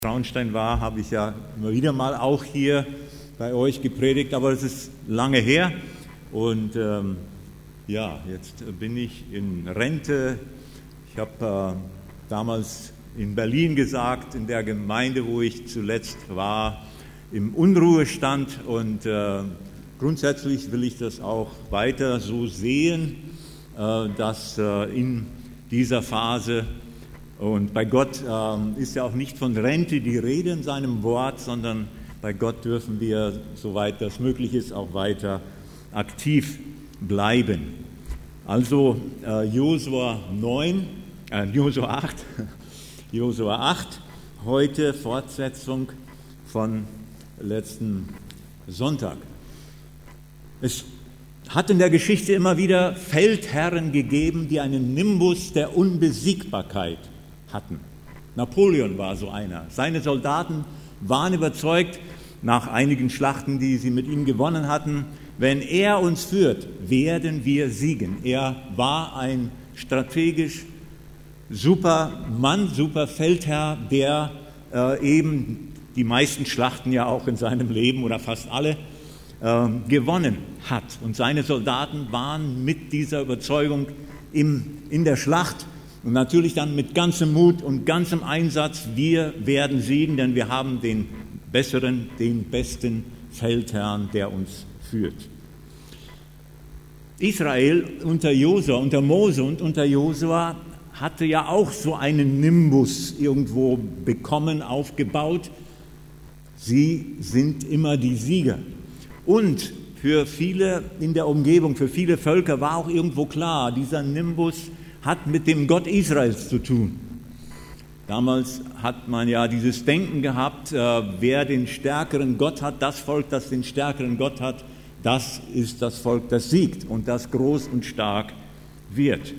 Traunstein war, habe ich ja immer wieder mal auch hier bei euch gepredigt, aber es ist lange her und jetzt bin ich in Rente. Ich habe damals in Berlin gesagt, in der Gemeinde, wo ich zuletzt war, im Unruhestand und grundsätzlich will ich das auch weiter so sehen, dass in dieser Phase und bei Gott ist ja auch nicht von Rente die Rede in seinem Wort, sondern bei Gott dürfen wir, soweit das möglich ist, auch weiter aktiv bleiben. Also Josua 8, heute Fortsetzung von letzten Sonntag. Es hat in der Geschichte immer wieder Feldherren gegeben, die einen Nimbus der Unbesiegbarkeit hatten. Napoleon war so einer. Seine Soldaten waren überzeugt, nach einigen Schlachten, die sie mit ihm gewonnen hatten, wenn er uns führt, werden wir siegen. Er war ein strategisch super Mann, super Feldherr, der eben die meisten Schlachten ja auch in seinem Leben oder fast alle gewonnen hat. Und seine Soldaten waren mit dieser Überzeugung in der Schlacht und natürlich dann mit ganzem Mut und ganzem Einsatz, wir werden siegen, denn wir haben den besten Feldherrn, der uns führt. Israel unter Mose und unter Josua hatte ja auch so einen Nimbus irgendwo bekommen, aufgebaut. Sie sind immer die Sieger. Und für viele in der Umgebung, für viele Völker war auch irgendwo klar, dieser Nimbus hat mit dem Gott Israels zu tun. Damals hat man ja dieses Denken gehabt, wer den stärkeren Gott hat, das Volk, das den stärkeren Gott hat, das ist das Volk, das siegt und das groß und stark wird.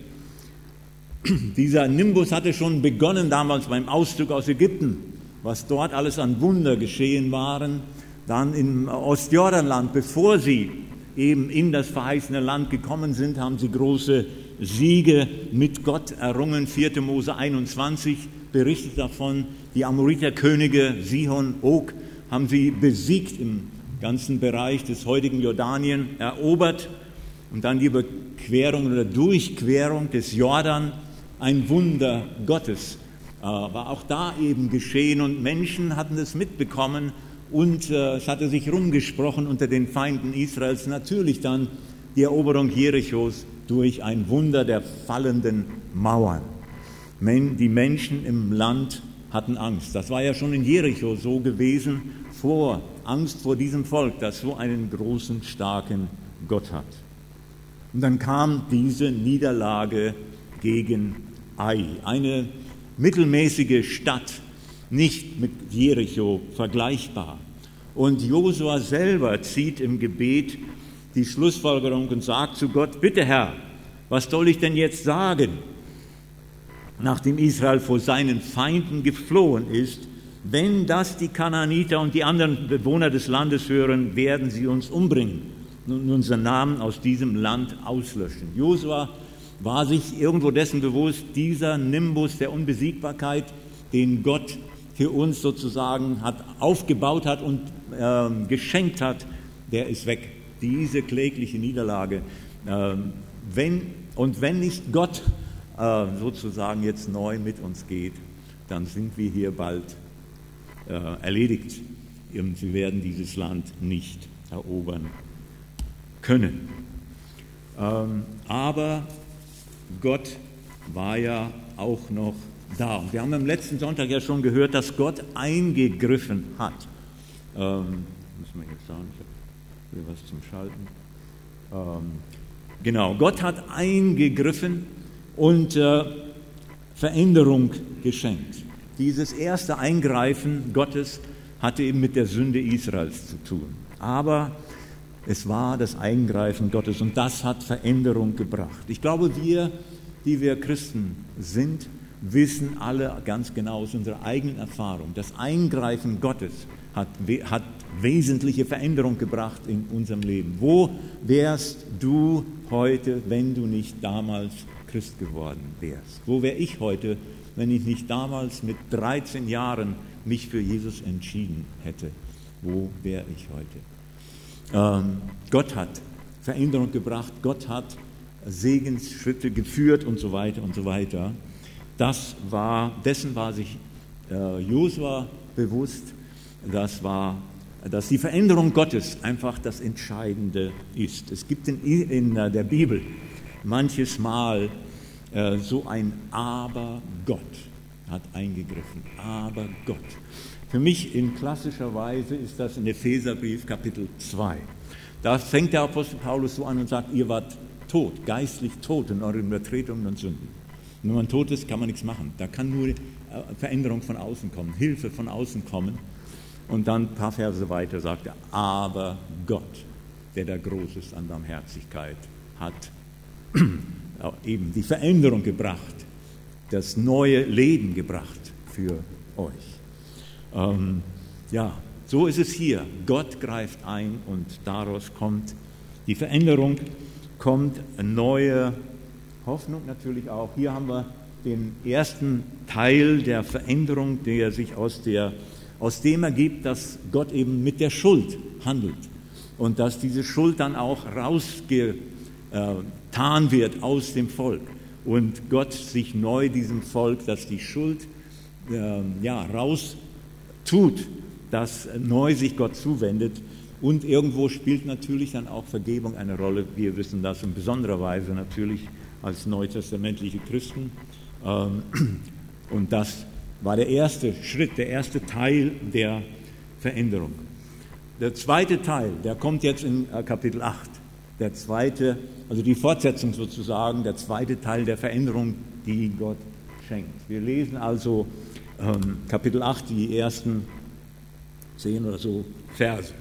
Dieser Nimbus hatte schon begonnen damals beim Auszug aus Ägypten, was dort alles an Wunder geschehen waren. Dann im Ostjordanland, bevor sie eben in das verheißene Land gekommen sind, haben sie große Siege mit Gott errungen. 4. Mose 21 berichtet davon, die Amoriterkönige Sihon, Og haben sie besiegt im ganzen Bereich des heutigen Jordanien, erobert und dann die Überquerung oder Durchquerung des Jordan, ein Wunder Gottes, war auch da eben geschehen und Menschen hatten es mitbekommen und es hatte sich rumgesprochen unter den Feinden Israels, natürlich dann die Eroberung Jerichos durch ein Wunder der fallenden Mauern. Die Menschen im Land hatten Angst. Das war ja schon in Jericho so gewesen, Angst vor diesem Volk, das so einen großen, starken Gott hat. Und dann kam diese Niederlage gegen Ai, eine mittelmäßige Stadt, nicht mit Jericho vergleichbar. Und Josua selber zieht im Gebet die Schlussfolgerung und sagt zu Gott, bitte Herr, was soll ich denn jetzt sagen? Nachdem Israel vor seinen Feinden geflohen ist, wenn das die Kanaaniter und die anderen Bewohner des Landes hören, werden sie uns umbringen und unseren Namen aus diesem Land auslöschen. Josua war sich irgendwo dessen bewusst, dieser Nimbus der Unbesiegbarkeit, den Gott für uns sozusagen aufgebaut hat und geschenkt hat, der ist weg. Diese klägliche Niederlage. Wenn nicht Gott sozusagen jetzt neu mit uns geht, dann sind wir hier bald erledigt. Und wir werden dieses Land nicht erobern können. Aber Gott war ja auch noch da. Und wir haben am letzten Sonntag ja schon gehört, dass Gott eingegriffen hat. Müssen wir jetzt sagen, ich habe hier was zum Schalten. Genau, Gott hat eingegriffen und Veränderung geschenkt. Dieses erste Eingreifen Gottes hatte eben mit der Sünde Israels zu tun. Aber es war das Eingreifen Gottes und das hat Veränderung gebracht. Ich glaube, wir, die wir Christen sind, wissen alle ganz genau aus unserer eigenen Erfahrung, das Eingreifen Gottes hat wesentliche Veränderung gebracht in unserem Leben. Wo wärst du heute, wenn du nicht damals Christ geworden wärst? Wo wäre ich heute, wenn ich nicht damals mit 13 Jahren mich für Jesus entschieden hätte, wo wäre ich heute? Gott hat Veränderung gebracht, Gott hat Segensschritte geführt und so weiter und so weiter. Dessen war sich Josua bewusst, dass die Veränderung Gottes einfach das Entscheidende ist. Es gibt in der Bibel manches Mal so ein Aber Gott hat eingegriffen. Aber Gott. Für mich in klassischer Weise ist das in Epheserbrief Kapitel 2. Da fängt der Apostel Paulus so an und sagt, ihr wart tot, geistlich tot in euren Übertretungen und Sünden. Und wenn man tot ist, kann man nichts machen. Da kann nur Veränderung von außen kommen, Hilfe von außen kommen. Und dann ein paar Verse weiter sagt er, aber Gott, der da groß ist an Barmherzigkeit, hat eben die Veränderung gebracht, das neue Leben gebracht für euch. So ist es hier. Gott greift ein und daraus kommt die Veränderung, kommt eine neue Hoffnung natürlich auch. Hier haben wir den ersten Teil der Veränderung, der sich aus dem ergibt, dass Gott eben mit der Schuld handelt und dass diese Schuld dann auch rausgetan wird aus dem Volk und Gott sich neu diesem Volk, dass die Schuld raus tut, dass neu sich Gott zuwendet und irgendwo spielt natürlich dann auch Vergebung eine Rolle. Wir wissen das in besonderer Weise natürlich als neutestamentliche Christen und das war der erste Schritt, der erste Teil der Veränderung. Der zweite Teil, der kommt jetzt in Kapitel 8. Der zweite, also die Fortsetzung sozusagen, der zweite Teil der Veränderung, die Gott schenkt. Wir lesen also Kapitel 8, die ersten 10 oder so Verse.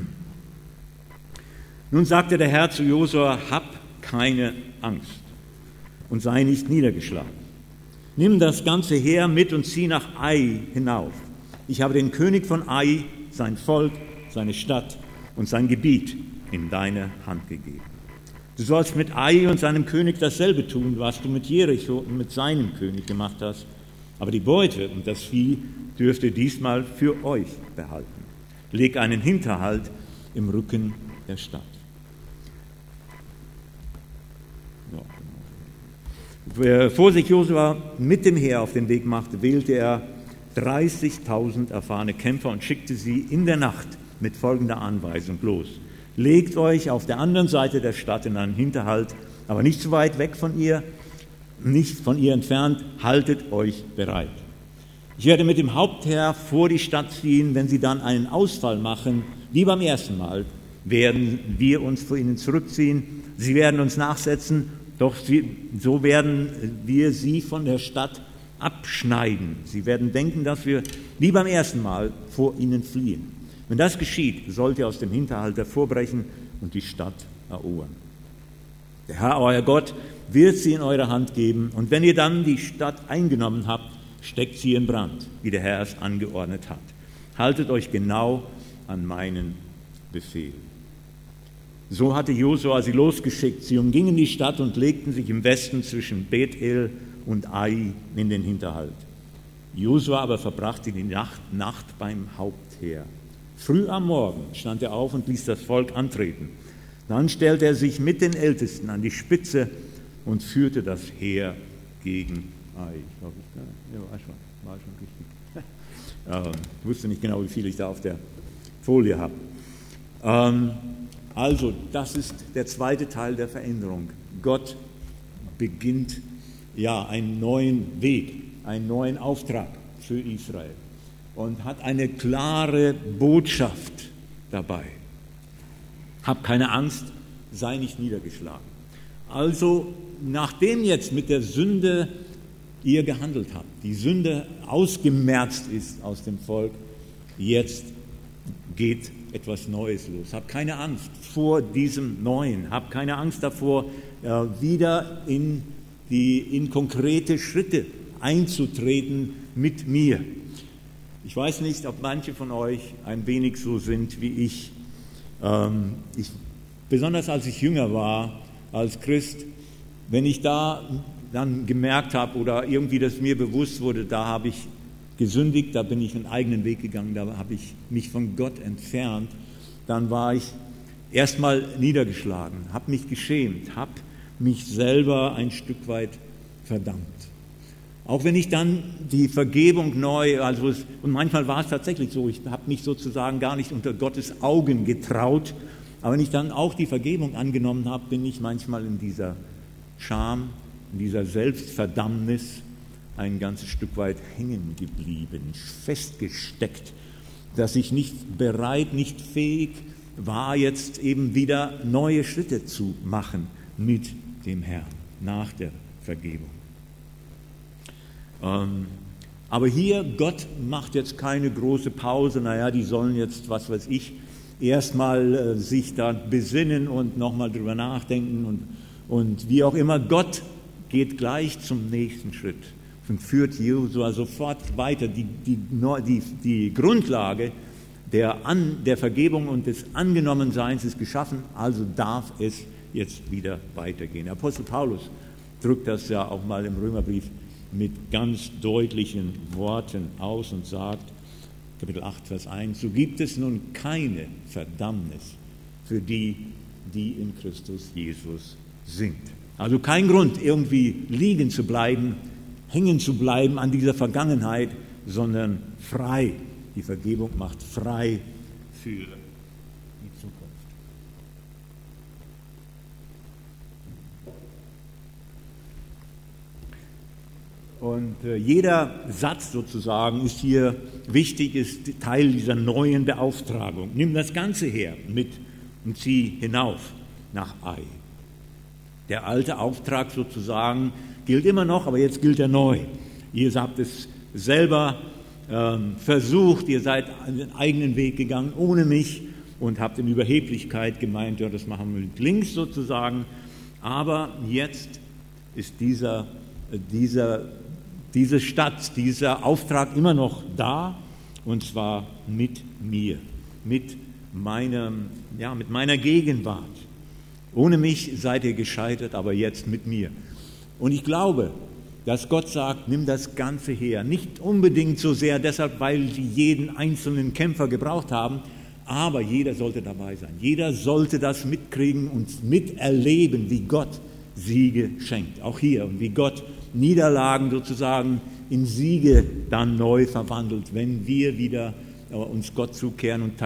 Nun sagte der Herr zu Josua, hab keine Angst und sei nicht niedergeschlagen. Nimm das ganze Heer mit und zieh nach Ai hinauf. Ich habe den König von Ai, sein Volk, seine Stadt und sein Gebiet in deine Hand gegeben. Du sollst mit Ai und seinem König dasselbe tun, was du mit Jericho und mit seinem König gemacht hast. Aber die Beute und das Vieh dürft ihr diesmal für euch behalten. Leg einen Hinterhalt im Rücken der Stadt. Bevor sich Josua mit dem Heer auf den Weg machte, wählte er 30.000 erfahrene Kämpfer und schickte sie in der Nacht mit folgender Anweisung los. Legt euch auf der anderen Seite der Stadt in einen Hinterhalt, aber nicht zu weit weg von ihr, nicht von ihr entfernt, haltet euch bereit. Ich werde mit dem Hauptheer vor die Stadt ziehen, wenn sie dann einen Ausfall machen, wie beim ersten Mal, werden wir uns vor ihnen zurückziehen, sie werden uns nachsetzen, doch so werden wir sie von der Stadt abschneiden. Sie werden denken, dass wir wie beim ersten Mal vor ihnen fliehen. Wenn das geschieht, sollt ihr aus dem Hinterhalt hervorbrechen und die Stadt erobern. Der Herr, euer Gott, wird sie in eure Hand geben und wenn ihr dann die Stadt eingenommen habt, steckt sie in Brand, wie der Herr es angeordnet hat. Haltet euch genau an meinen Befehl. So hatte Josua sie losgeschickt. Sie umgingen die Stadt und legten sich im Westen zwischen Bethel und Ai in den Hinterhalt. Josua aber verbrachte die Nacht beim Hauptheer. Früh am Morgen stand er auf und ließ das Volk antreten. Dann stellte er sich mit den Ältesten an die Spitze und führte das Heer gegen Ai. Ich glaube, war schon richtig. Ich wusste nicht genau, wie viel ich da auf der Folie habe. Also, das ist der zweite Teil der Veränderung. Gott beginnt einen neuen Weg, einen neuen Auftrag für Israel und hat eine klare Botschaft dabei. Hab keine Angst, sei nicht niedergeschlagen. Also, nachdem jetzt mit der Sünde ihr gehandelt habt, die Sünde ausgemerzt ist aus dem Volk, jetzt geht etwas Neues los. Hab keine Angst vor diesem Neuen. Hab keine Angst davor, wieder in konkrete Schritte einzutreten mit mir. Ich weiß nicht, ob manche von euch ein wenig so sind wie ich. Besonders als ich jünger war, als Christ, wenn ich da dann gemerkt habe oder irgendwie das mir bewusst wurde, da habe ich gesündigt, da bin ich einen eigenen Weg gegangen, da habe ich mich von Gott entfernt. Dann war ich erstmal niedergeschlagen, habe mich geschämt, habe mich selber ein Stück weit verdammt. Auch wenn ich dann die Vergebung neu, und manchmal war es tatsächlich so, ich habe mich sozusagen gar nicht unter Gottes Augen getraut, aber wenn ich dann auch die Vergebung angenommen habe, bin ich manchmal in dieser Scham, in dieser Selbstverdammnis ein ganzes Stück weit hängen geblieben, festgesteckt, dass ich nicht bereit, nicht fähig war, jetzt eben wieder neue Schritte zu machen mit dem Herrn nach der Vergebung. Aber hier, Gott macht jetzt keine große Pause, die sollen jetzt, was weiß ich, erstmal sich da besinnen und nochmal drüber nachdenken und wie auch immer. Gott geht gleich zum nächsten Schritt und führt Josua sofort weiter. Die Grundlage der Vergebung und des Angenommenseins ist geschaffen, also darf es jetzt wieder weitergehen. Der Apostel Paulus drückt das ja auch mal im Römerbrief mit ganz deutlichen Worten aus und sagt, Kapitel 8, Vers 1, so gibt es nun keine Verdammnis für die, die in Christus Jesus sind. Also kein Grund, irgendwie liegen zu bleiben, hängen zu bleiben an dieser Vergangenheit, sondern frei. Die Vergebung macht frei für die Zukunft. Und jeder Satz sozusagen ist hier wichtig, ist Teil dieser neuen Beauftragung. Nimm das Ganze her mit und zieh hinauf nach Ai. Der alte Auftrag sozusagen gilt immer noch, aber jetzt gilt er neu. Ihr habt es selber versucht, ihr seid einen eigenen Weg gegangen ohne mich und habt in Überheblichkeit gemeint, ja, das machen wir mit links sozusagen. Aber jetzt ist diese Stadt, dieser Auftrag immer noch da, und zwar mit mir, mit meiner Gegenwart. Ohne mich seid ihr gescheitert, aber jetzt mit mir. Und ich glaube, dass Gott sagt, nimm das Ganze her. Nicht unbedingt so sehr deshalb, weil sie jeden einzelnen Kämpfer gebraucht haben, aber jeder sollte dabei sein. Jeder sollte das mitkriegen und miterleben, wie Gott Siege schenkt. Auch hier. Und wie Gott Niederlagen sozusagen in Siege dann neu verwandelt, wenn wir wieder uns Gott zukehren und